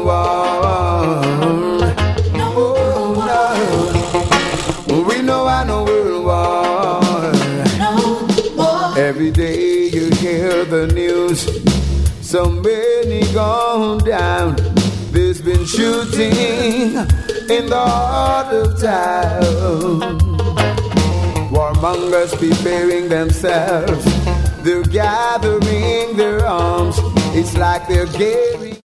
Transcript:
war. Oh, no. We know I know world war. Every day you hear the news, so many gone down. There's been shooting in the heart of town. Warmongers preparing themselves, they're gathering their arms. It's like they're getting